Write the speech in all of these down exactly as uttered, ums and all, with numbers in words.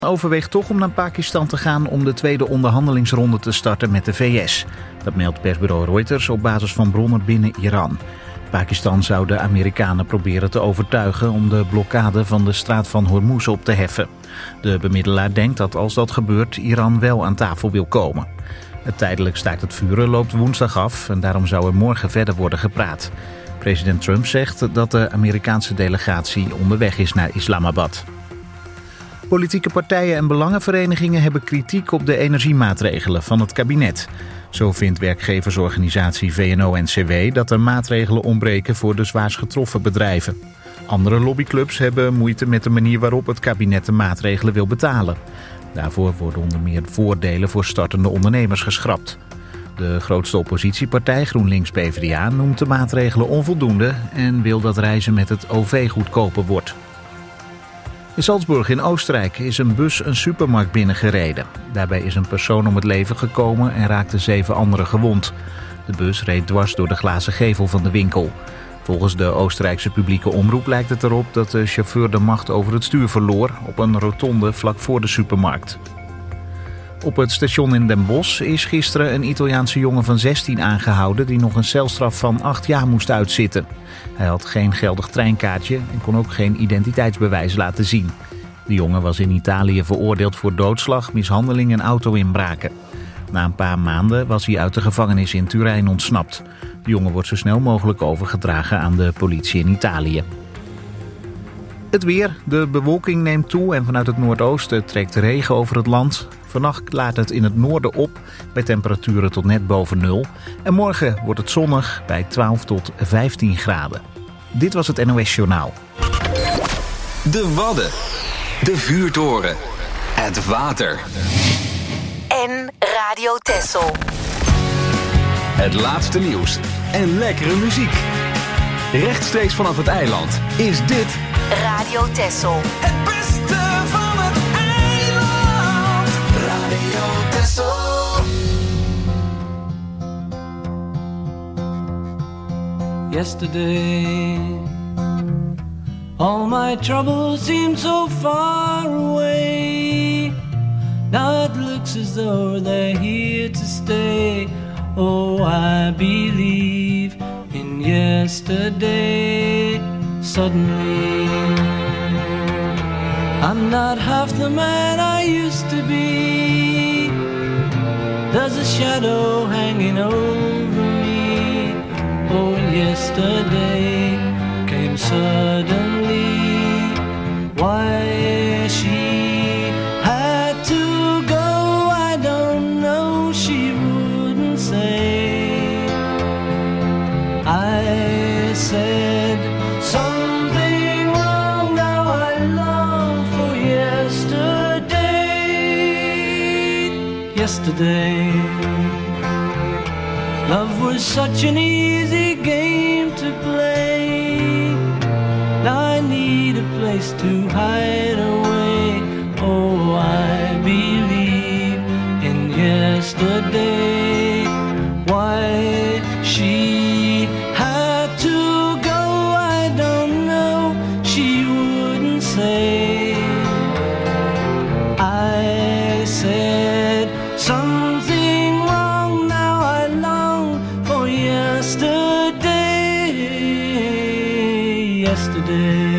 Overweegt toch om naar Pakistan te gaan om de tweede onderhandelingsronde te starten met de V S. Dat meldt persbureau Reuters op basis van bronnen binnen Iran. Pakistan zou de Amerikanen proberen te overtuigen om de blokkade van de straat van Hormuz op te heffen. De bemiddelaar denkt dat als dat gebeurt Iran wel aan tafel wil komen. Het tijdelijk staakt het vuren loopt woensdag af en daarom zou er morgen verder worden gepraat. President Trump zegt dat de Amerikaanse delegatie onderweg is naar Islamabad. Politieke partijen en belangenverenigingen hebben kritiek op de energiemaatregelen van het kabinet. Zo vindt werkgeversorganisatie V N O N C W dat er maatregelen ontbreken voor de zwaarst getroffen bedrijven. Andere lobbyclubs hebben moeite met de manier waarop het kabinet de maatregelen wil betalen. Daarvoor worden onder meer voordelen voor startende ondernemers geschrapt. De grootste oppositiepartij GroenLinks P v d A noemt de maatregelen onvoldoende en wil dat reizen met het O V goedkoper wordt. In Salzburg in Oostenrijk is een bus een supermarkt binnengereden. Daarbij is een persoon om het leven gekomen en raakten zeven anderen gewond. De bus reed dwars door de glazen gevel van de winkel. Volgens de Oostenrijkse publieke omroep lijkt het erop dat de chauffeur de macht over het stuur verloor op een rotonde vlak voor de supermarkt. Op het station in Den Bosch is gisteren een Italiaanse jongen van zestien aangehouden die nog een celstraf van acht jaar moest uitzitten. Hij had geen geldig treinkaartje en kon ook geen identiteitsbewijs laten zien. De jongen was in Italië veroordeeld voor doodslag, mishandeling en auto-inbraken. Na een paar maanden was hij uit de gevangenis in Turijn ontsnapt. De jongen wordt zo snel mogelijk overgedragen aan de politie in Italië. Het weer. De bewolking neemt toe en vanuit het noordoosten trekt regen over het land. Vannacht klaart het in het noorden op bij temperaturen tot net boven nul. En morgen wordt het zonnig bij twaalf tot vijftien graden. Dit was het N O S Journaal. De Wadden. De vuurtoren. Het water. En Radio Texel. Het laatste nieuws en lekkere muziek. Rechtstreeks vanaf het eiland is dit Radio Texel. Het beste van het eiland. Radio Texel. Yesterday, all my troubles seemed so far away. Now it looks as though they're here to stay. Oh, I believe in yesterday. Suddenly, I'm not half the man I used to be. There's a shadow hanging over me. Oh, yesterday came suddenly. Why she had to go, I don't know, she wouldn't say. I said something wrong, now I long for yesterday. Yesterday, love was such an easy game to play. Now I need a place to hide away. Oh, I believe in yesterday. Why she had to go, I don't know, she wouldn't say. I said something wrong, now I long for yesterday. Yesterday,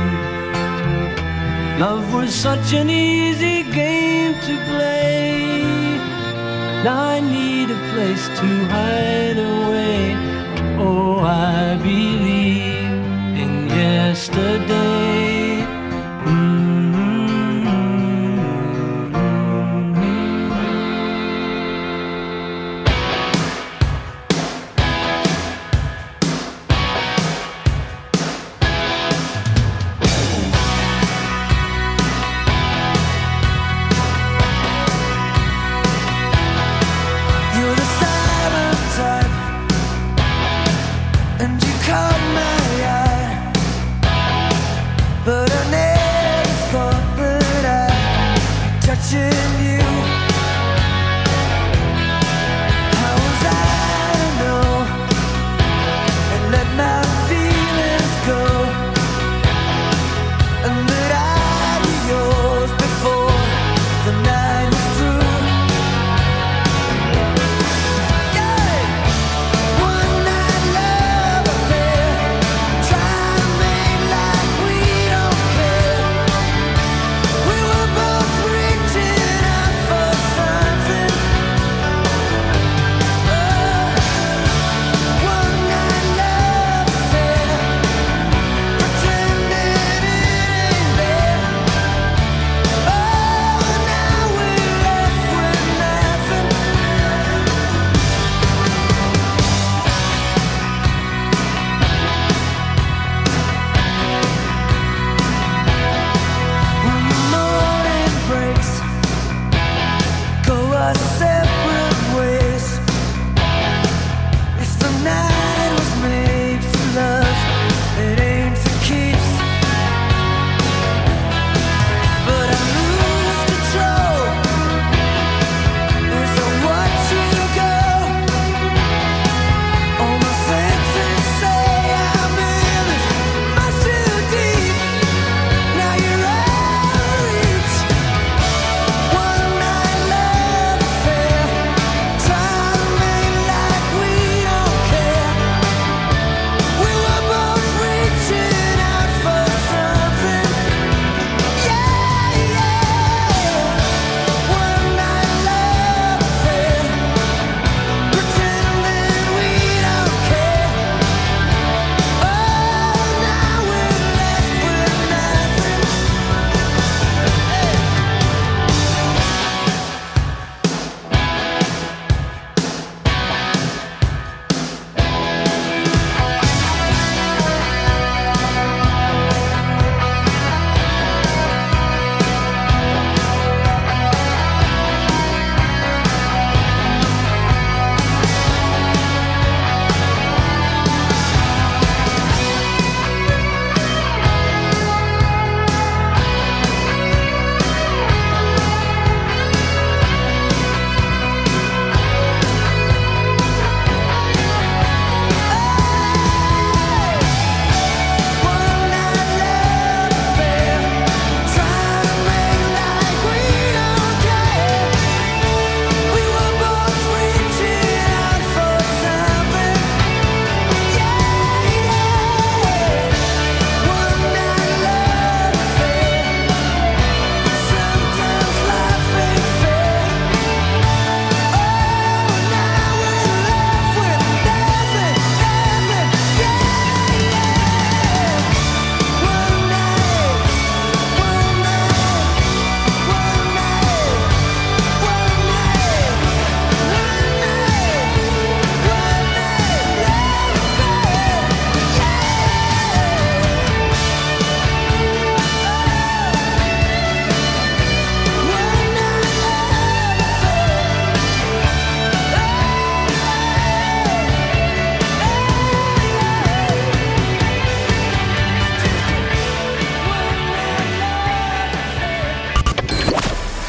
love was such an easy game to play. Now I need a place to hide away. Oh, I believe in yesterday. Mm-hmm. You're the silent type, and you caught my eye. But I never thought that I'd be touching you. How was I to know and let my feelings go, and that I'd be yours before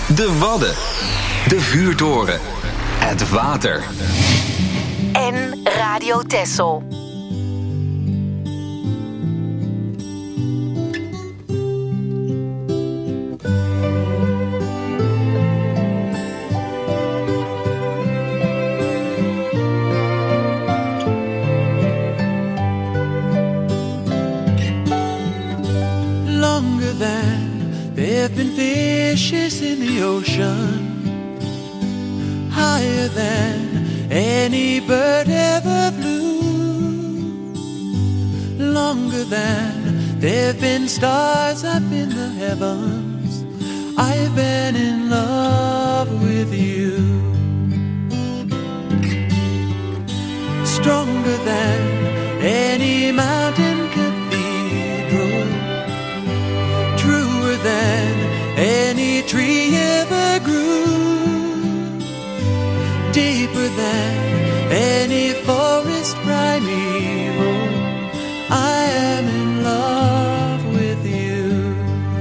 De Wadden. De vuurtoren. Het water. En Radio Texel. Longer than there have been fishes in the ocean, higher than any bird ever flew, longer than there have been stars up in the heavens. I've been in love with you. Stronger than any mountain cathedral, truer than any tree ever grew, deeper than any forest primeval. I am in love with you.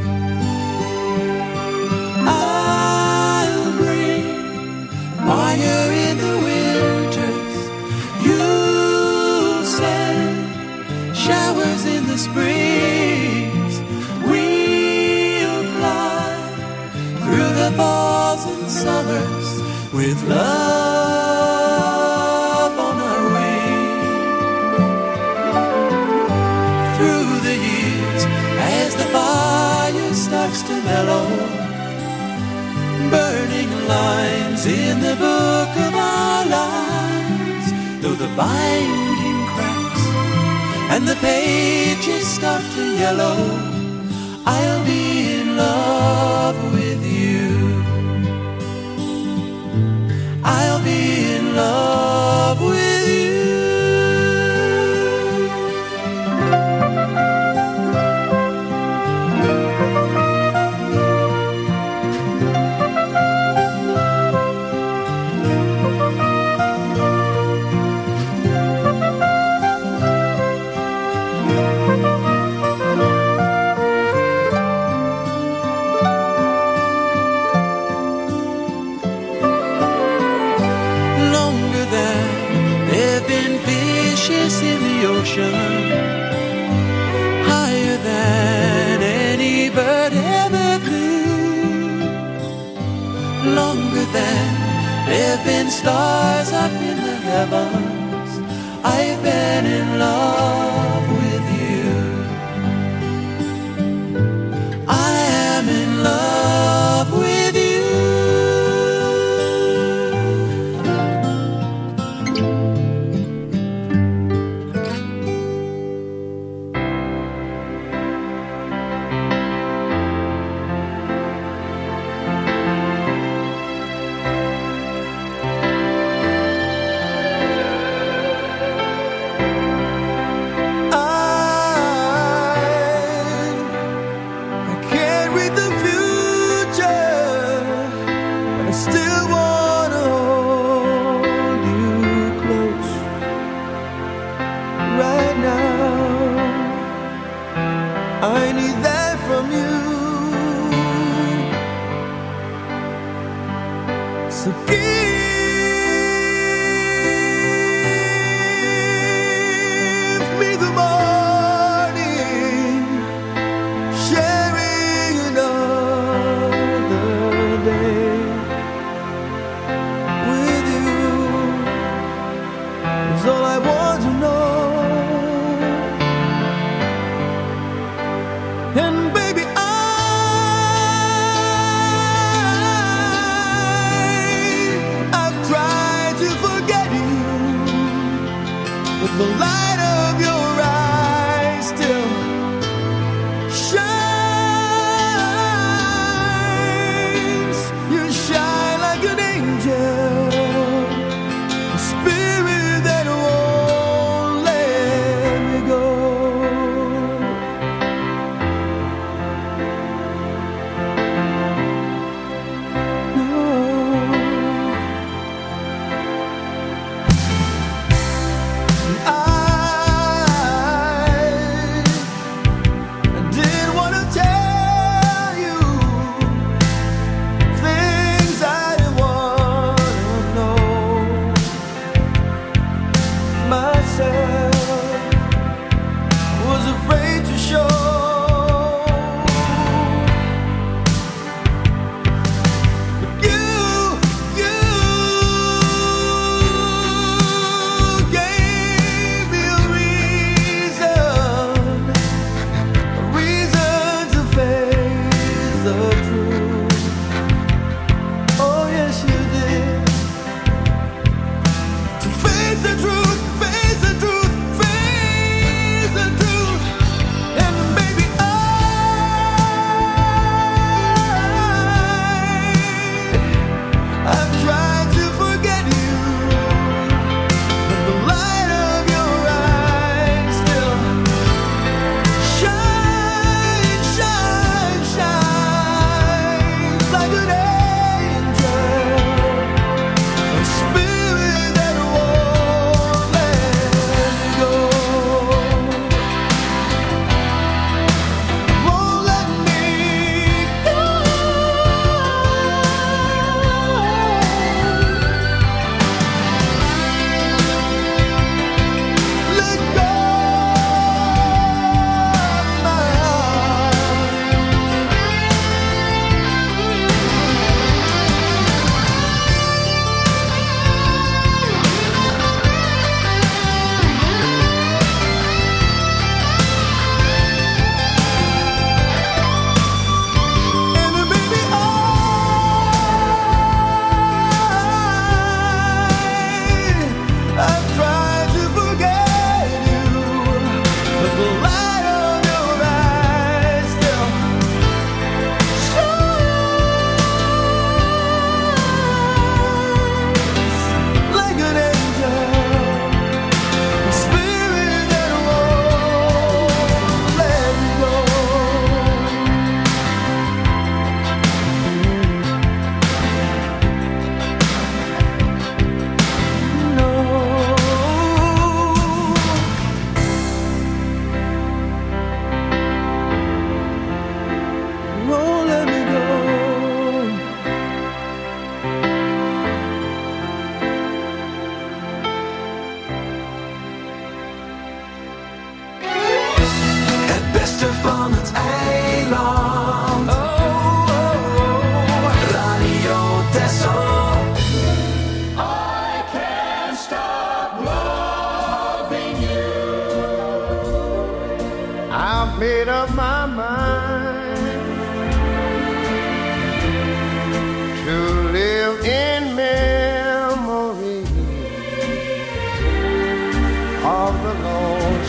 I'll bring fire in the winters, you'll send showers in the springs. We'll fly through the falls and summers with love on our wings. Through the years, as the fire starts to mellow, burning lines in the book of our lives, though the binding cracks and the pages start to yellow, I'll be in love with you. I'll be in love with you. In the ocean, higher than any bird ever flew, longer than there have been stars up in the heavens. I've been in love with you. I am in love with you.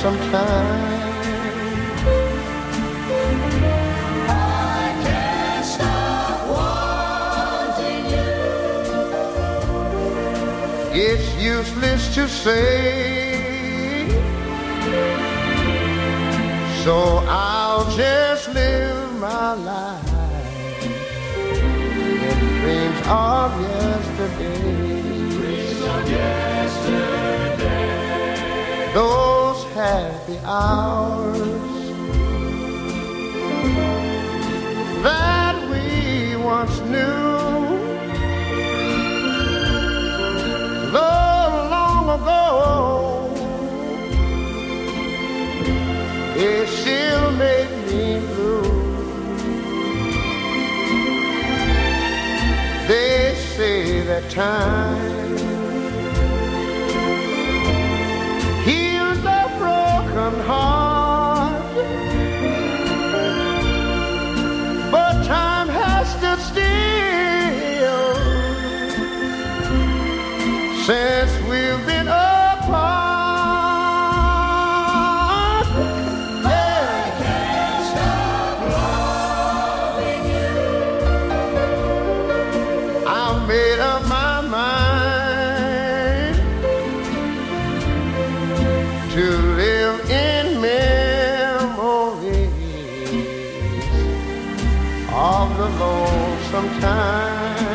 sometime. It's useless to say, so I'll just live my life in dreams of yesterday. Dreams of yesterday. Those happy hours that we once knew. Long ago, it still made me blue. They say that time heals a broken heart, but time has stood still since we've been apart. Yeah. I can't stop loving you. I've made up my mind to live in memories of the lonesome time.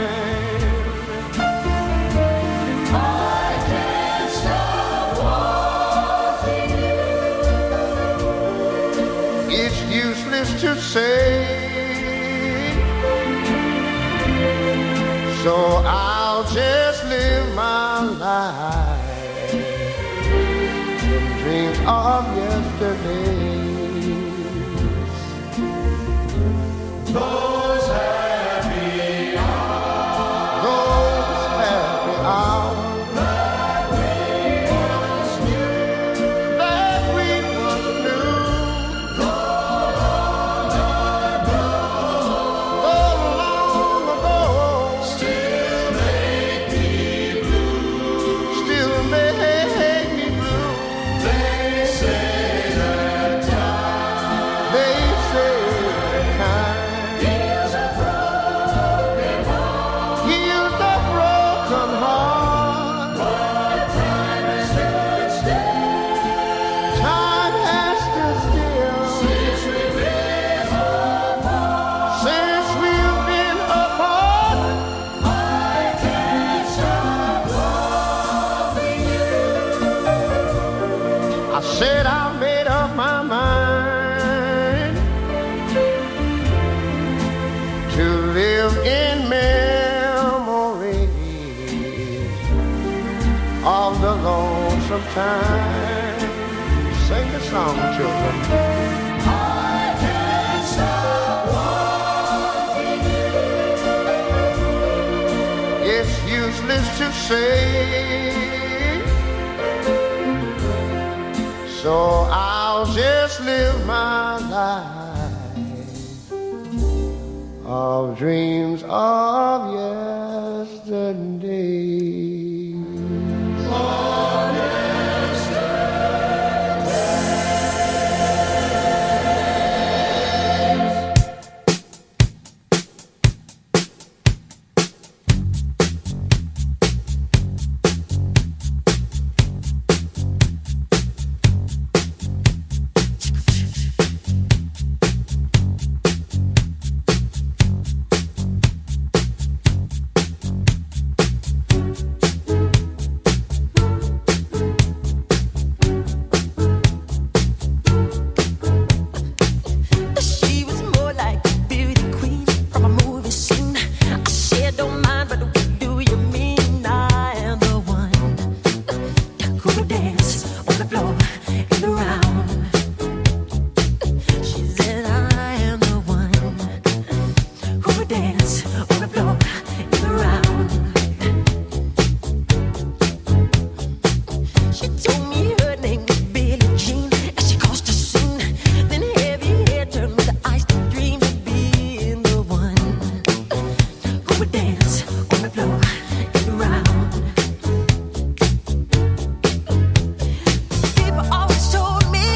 To say, so I'll just live my life in dreams of yesterdays. Those happy hours, those happy hours that we once knew, that we once knew. I said I made up my mind to live in memories of the lonesome time. Sing the song, children. I can't stop wanting you. It's useless to say, so I'll just live my life of dreams of yesterday. Of yesterday. People always told me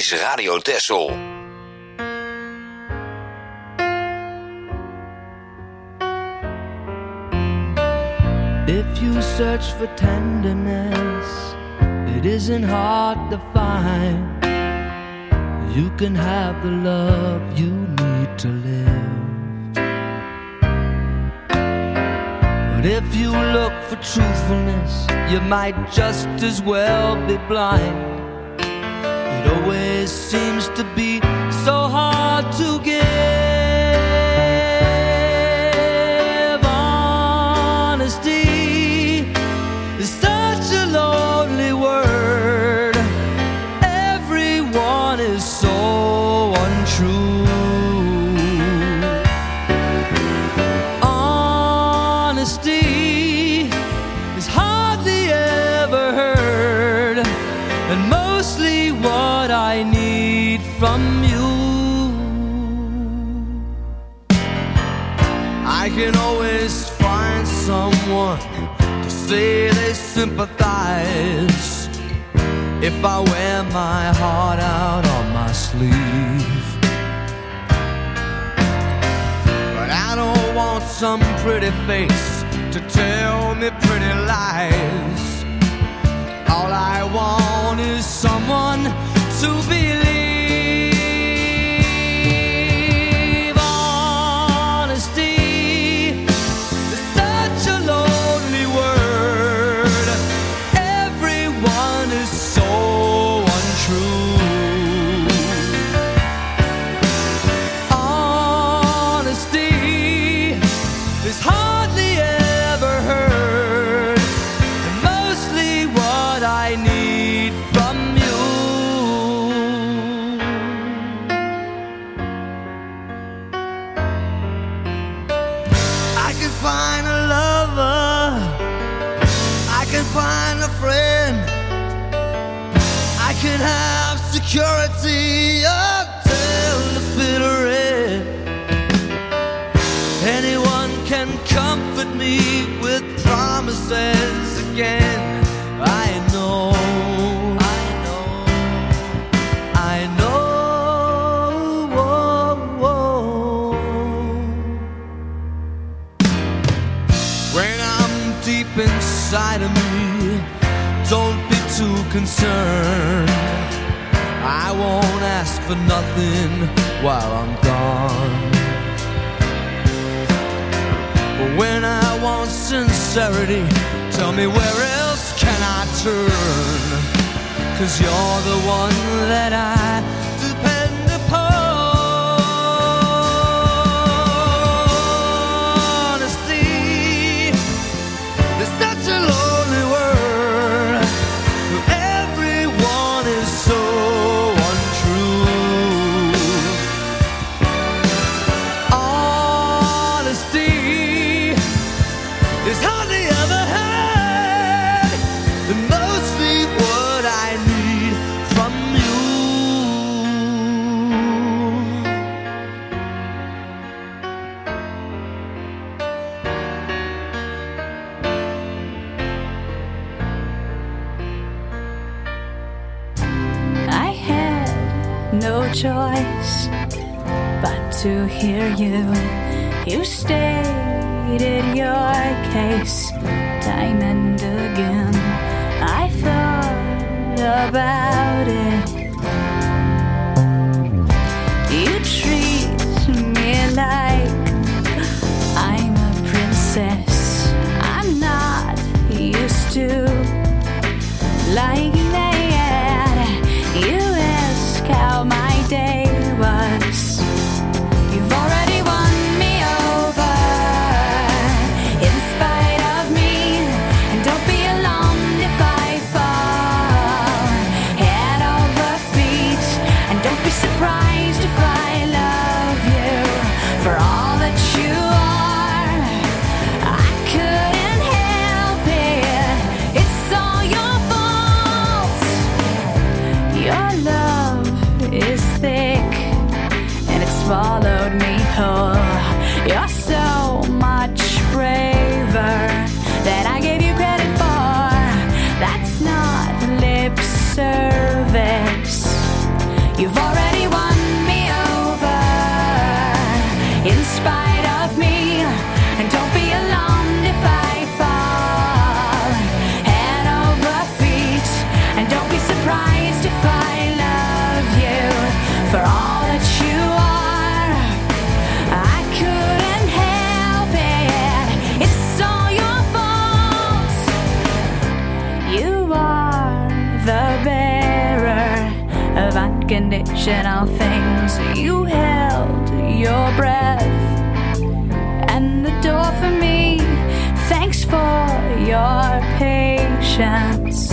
is Radio Texel. If you search for tenderness, it isn't hard to find. You can have the love you need to live. But if you look for truthfulness, you might just as well be blind. It always seems to be so hard to give. Honesty is such a lonely word. Everyone is so untrue. Honesty is hardly ever heard, and mostly what I need from you. I can always find someone to say they sympathize if I wear my heart out on my sleeve. But I don't want some pretty face to tell me pretty lies. All I want is someone to believe. Honesty is such a lonely word. Everyone is so untrue. Honesty is hardly ever heard, and mostly what I need from you. I can find a lover, I can find a friend, I can have security until the bitter end. Anyone can comfort me with promises again. I know, I know, I know. Whoa, whoa. When I'm deep inside of me, don't be too concerned. I won't ask for nothing while I'm gone. But when I want sincerity, tell me where else can I turn? 'Cause you're the one that I depend upon. Honesty is such a lonely word. Everyone is so untrue. Honesty is hardly ever heard, and mostly what I need from you. I had no choice but to hear you. You stated your case time and again. I thought about it. You treat me like I'm a princess. I'm not used to liking that. You ask how my day was. You've already won me over in spite of me. And don't be alarmed if I fall head over unconditional things. You held your breath and the door for me. Thanks for your patience.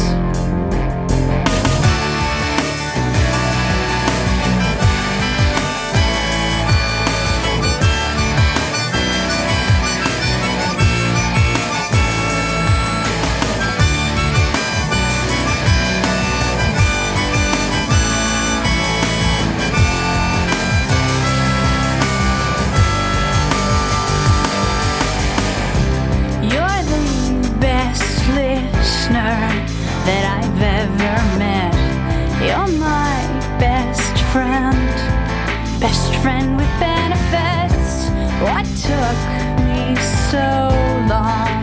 That I've ever met. You're my best friend, best friend with benefits. What took me so long?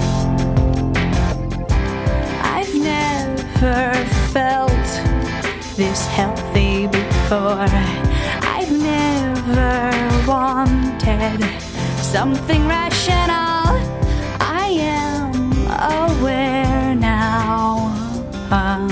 I've never felt this healthy before. I've never wanted something rational. I am aware now. Um,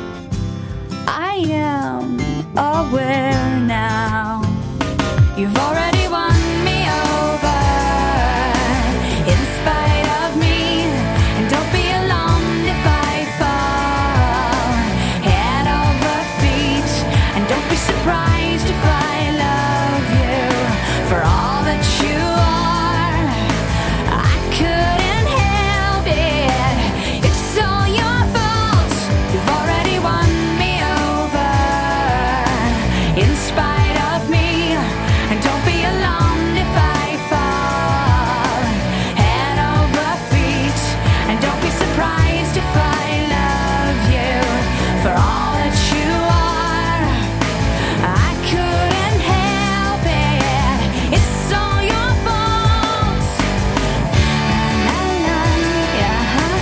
I am aware now. You've already won me over in spite of me. And don't be alarmed if I fall head over feet. And don't be surprised if I love you for all that you are. I couldn't help it. It's all your fault. You've already won me over in spite of me. And don't be alarmed if I fall head over feet. And don't be surprised if I love you for all that you are. I couldn't help it. It's all your fault. La, la, yeah,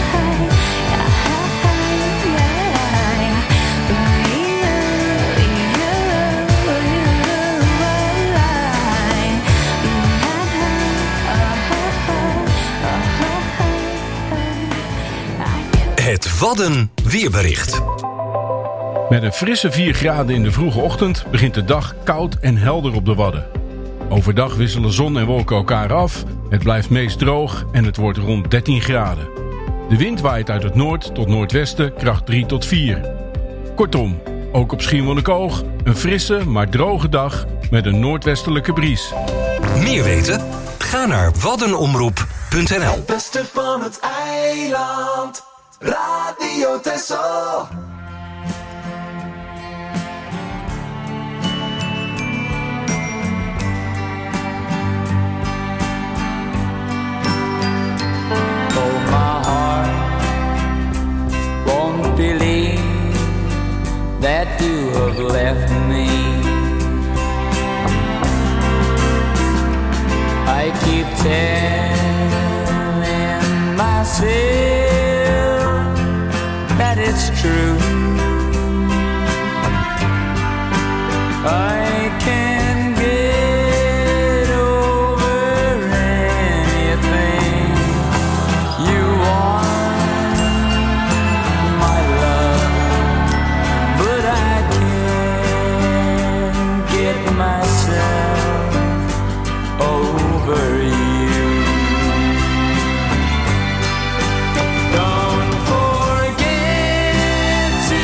Het Wadden weerbericht. Met een frisse vier graden in de vroege ochtend begint de dag koud en helder op de Wadden. Overdag wisselen zon en wolken elkaar af, het blijft meest droog en het wordt rond dertien graden. De wind waait uit het noord tot noordwesten, kracht drie tot vier. Kortom, ook op Schiermonnikoog een frisse maar droge dag met een noordwestelijke bries. Meer weten? Ga naar waddenomroep punt n l. Het beste van het eiland, Radio Texel. Oh, my heart won't believe that you have left me. I keep telling myself that it's true. I can get over anything you want, my love, but I can't get myself over you. Don't forget to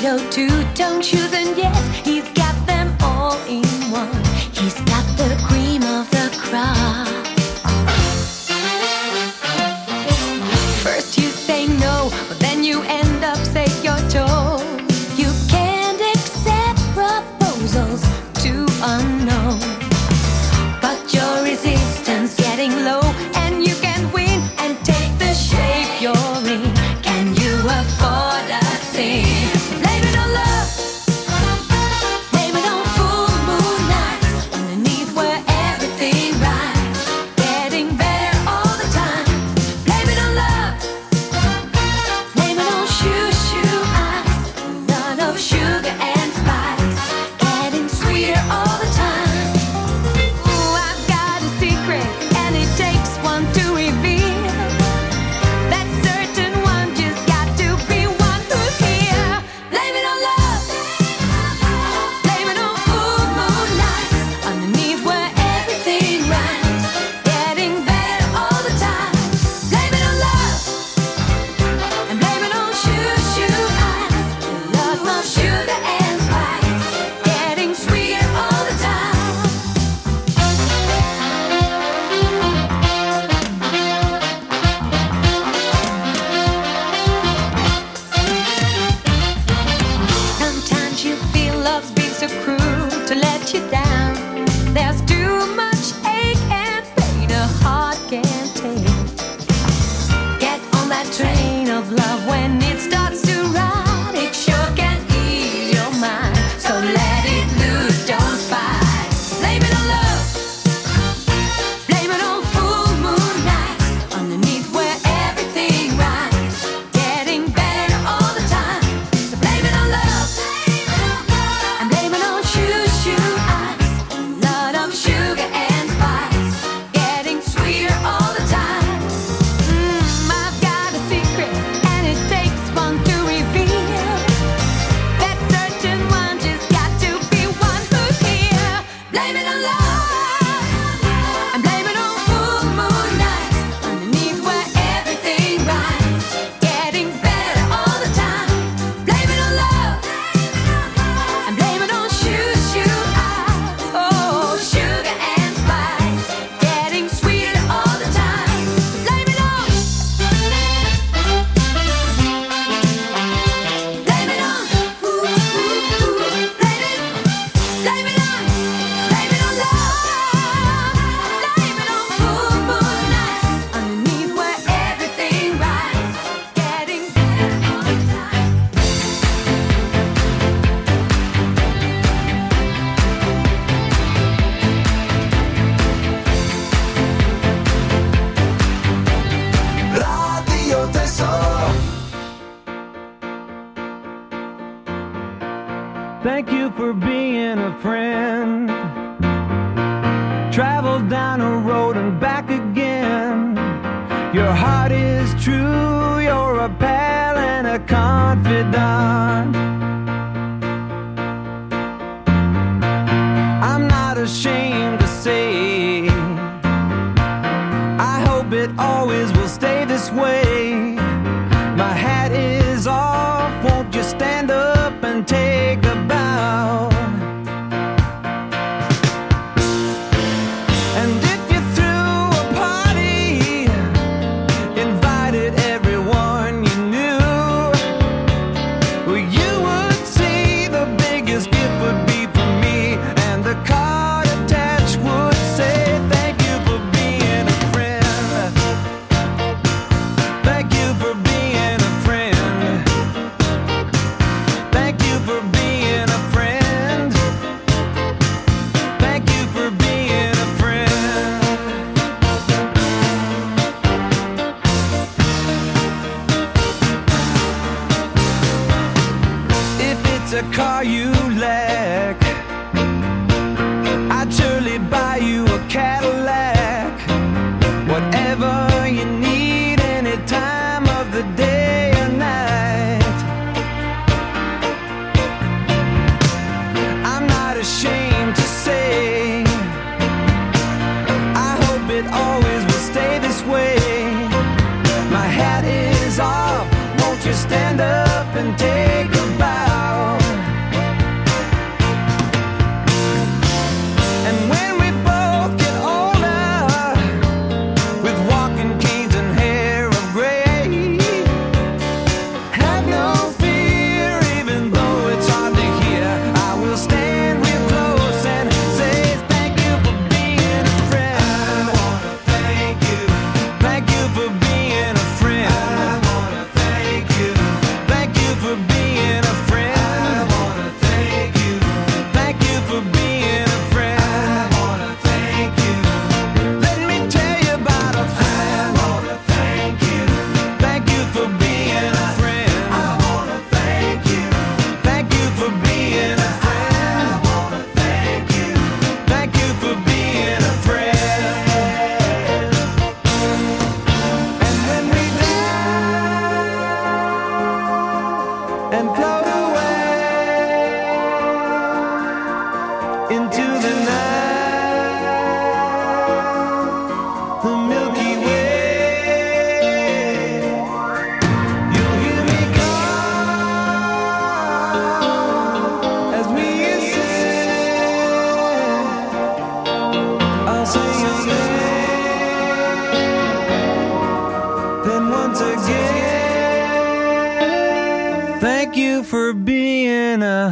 tomato, two-tone shoes, and yes, he's got them all in one. He's got the cream of the crop. First you say no, but then you end up saying you're told. You can't accept proposals too unknown, but your resistance getting low, and you can win and take the shape you're in. Can you afford a sin? Blame it on love. Blame it on full moon nights, underneath where everything rides, getting better all the time. Blame it on love. Blame it on shoo shoo eyes, none of sugar and spice, getting sweeter all the time. Ooh, I've got a secret, and it takes one to reveal. That certain one just got to be one who's here. Blame it on love. Blame it on full moon nights, underneath where everything rhymes, getting better all the time. Blame it on love, and blame it on shoo shoo eyes, love of sugar and spice, getting sweeter all the time. Sometimes you feel love's been so cruel to let you down. There's too much ache and pain a heart can't take. Get on that train of love when it starts to ride. It sure can ease your mind, so let it loose, don't fight. Blame it on love. Blame it on full moon nights, underneath where everything rides, getting better all the time. So blame it on love, and blame it on shoo shoo eyes, lot of sugar and spice, getting sweeter all the time. Mm, I've got a secret, and it takes one to reveal. That certain one just got to be one who's here. Blame it on love, and blame it on full moon nights, underneath where everything rides, getting better all the time. Blame it on love, and blame it on shoo shoo eyes, oh sugar and spice, getting sweeter all the time. Blame it on, blame it on, ooh, ooh, ooh. Blame it, blame it on, blame it on love, blame it on full moon nights, underneath where everything rides, getting better all the time. Radio Tesoro. Thank you for being a friend. Travel down a road and back again. Your heart is true, you're a pal and a confidant. I'm not ashamed to say, I hope it always will stay this way. My hat is off, won't you stand up and take a bow? And if you threw a party, invited everyone you knew, well, you would see the biggest gift would be for me, and the card attached would say, thank you for being a friend. Thank you for being a friend. Thank you for being a friend. Thank you for being a friend. If it's a car you lack, I'd surely buy you a Cadillac. Whatever you need, any time of the day or night. I'm not ashamed to say, I hope it always will stay this way. My hat is off, won't you stand up and take a bow? Thank you for being a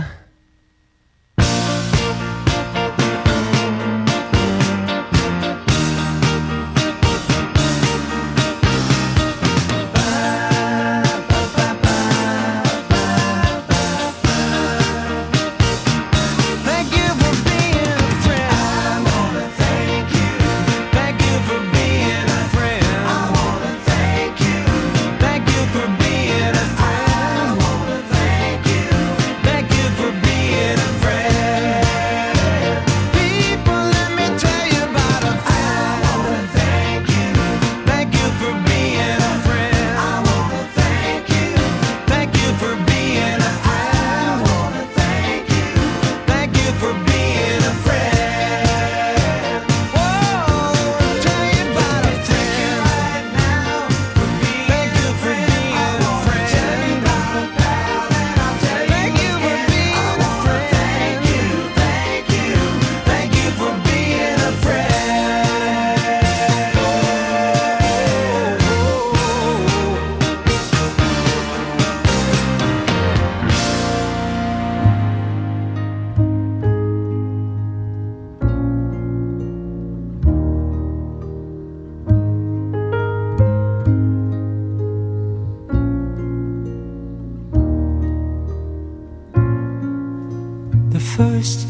first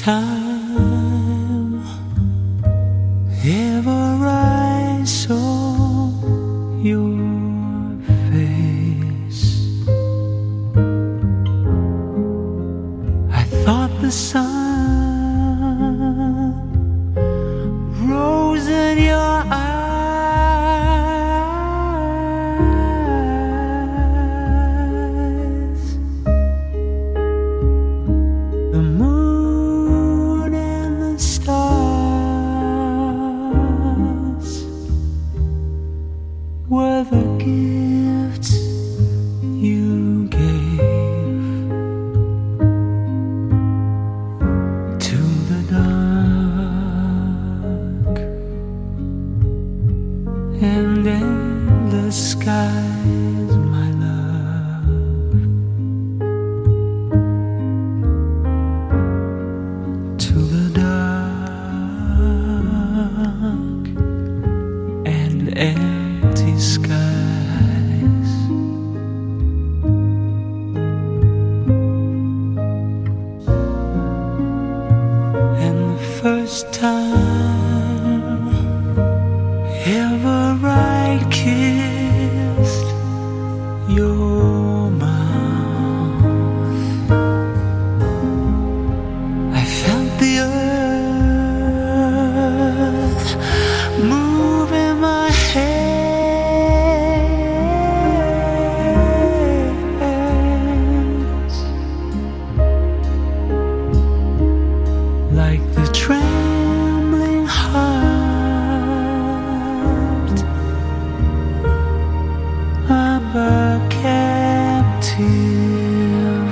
time ever I saw your face. I thought the sun rose in your eyes. The moon and the stars were the gifts you gave to the dark and endless skies, my love. To the dark and empty skies. And the first time ever I kissed your mouth, I felt the earth move in my hands, like the trembling heart of a captive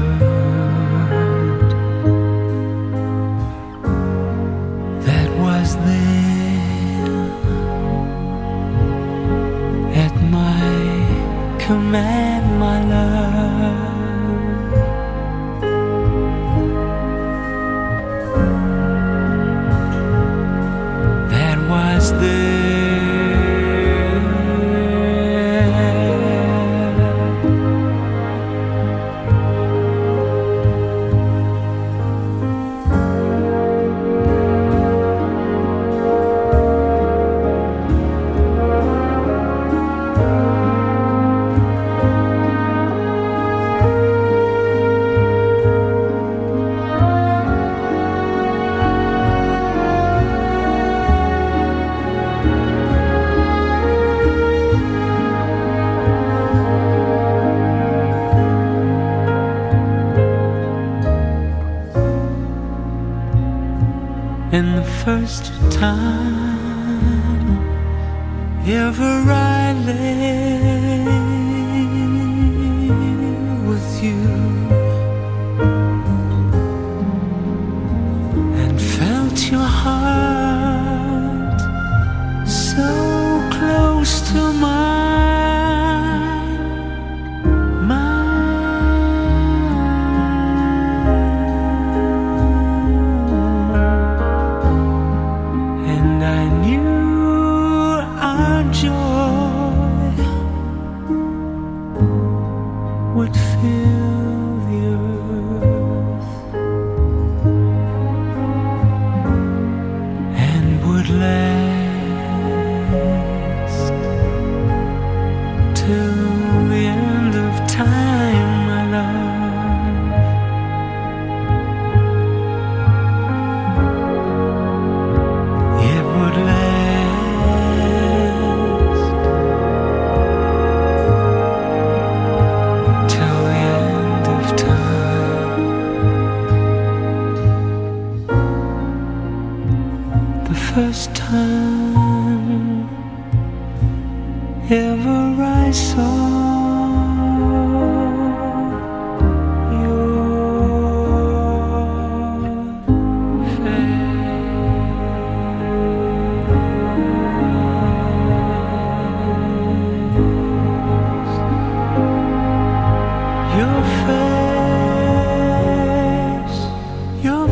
bird that was there at my command, my love. That was there. And the first time ever I lay with you and felt your heart so close to mine, mine. would fill the earth and would last till the end of time, my love. It would last till the end of time. The first time ever I saw your face, your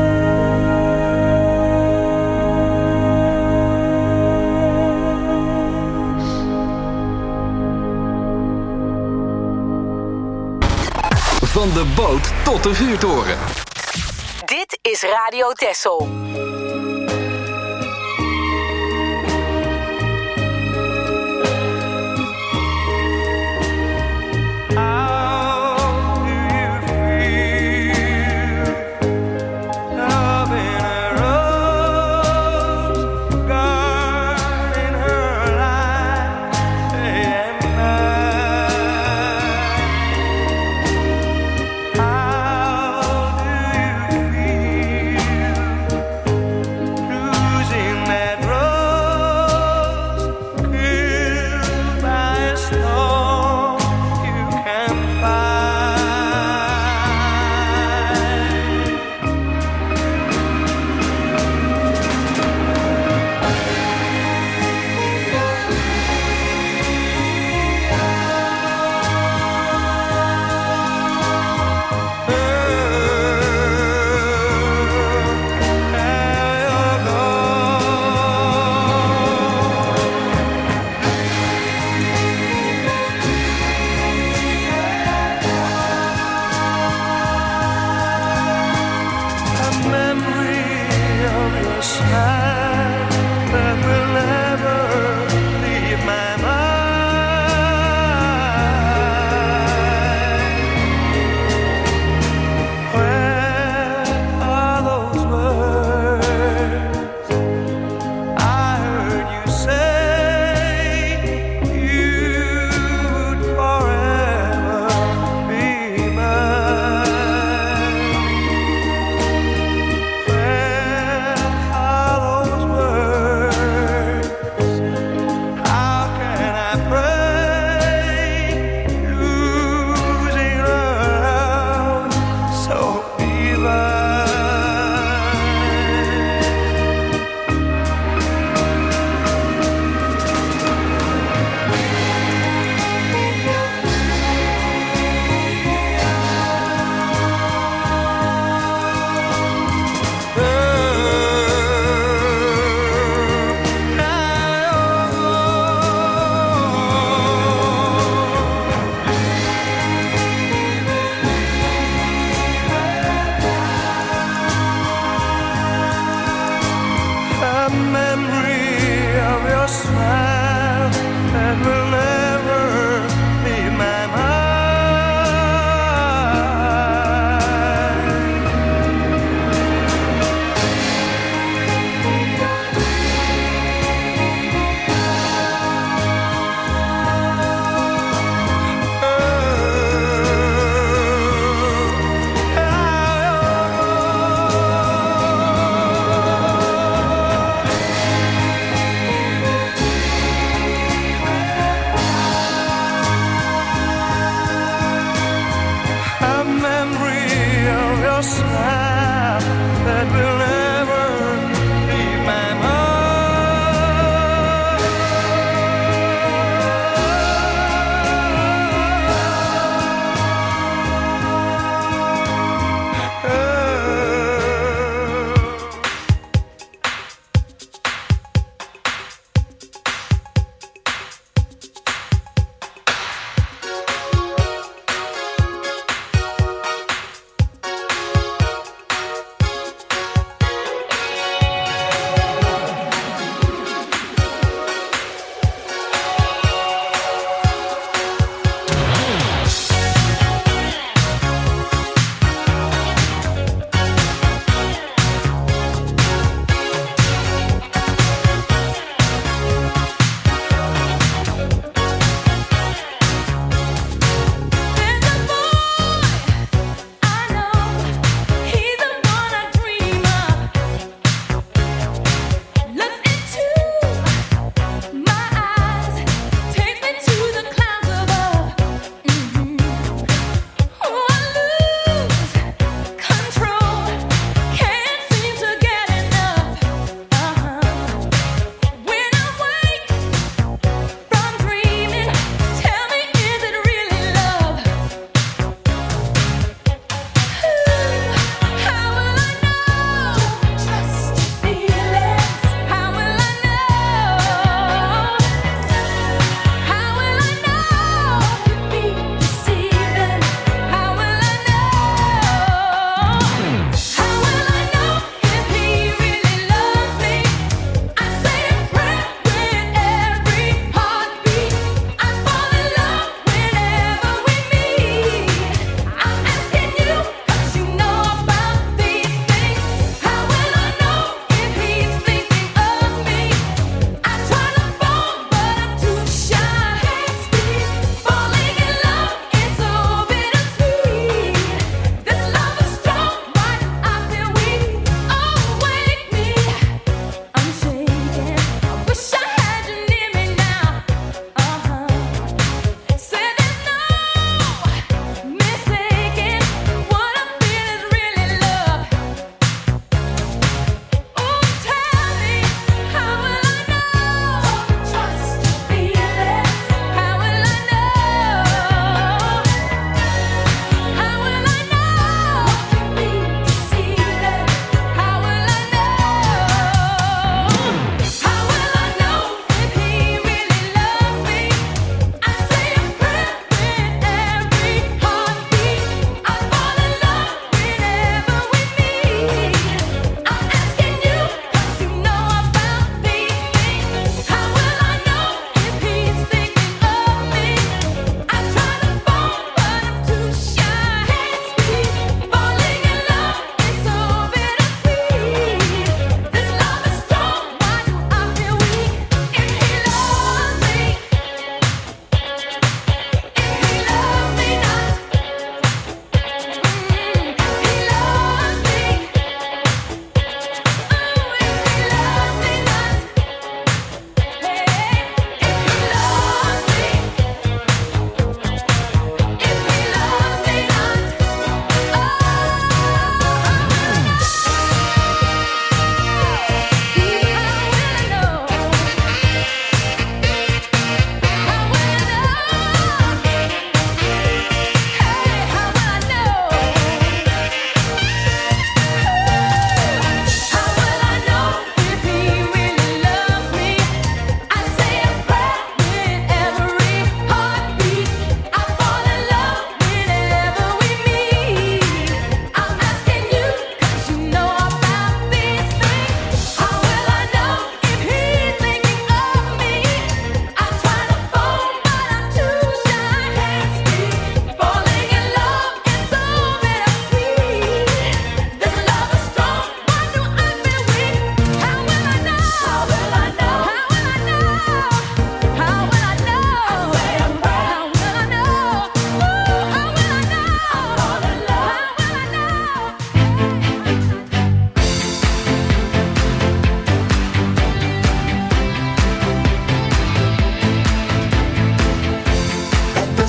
face. Van de boot tot de vuurtoren. Dit is Radio Texel. How do you feel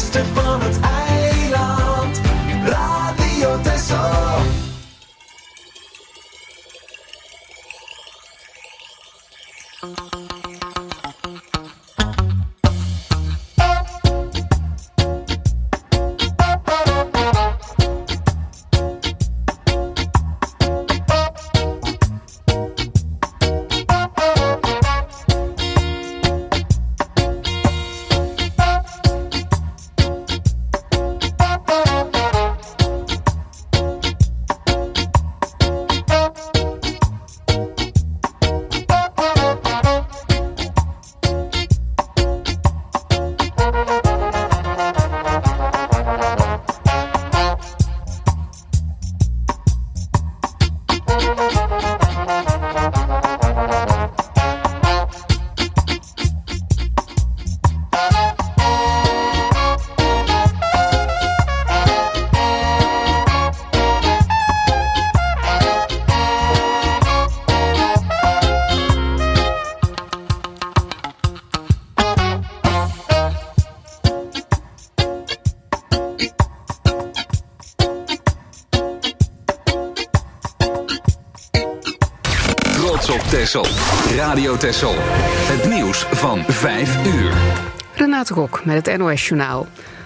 beste van het eiland. Radio Texel. Op Texel. Radio Texel. Het nieuws van vijf uur. Renate Kok met het N O S Journaal.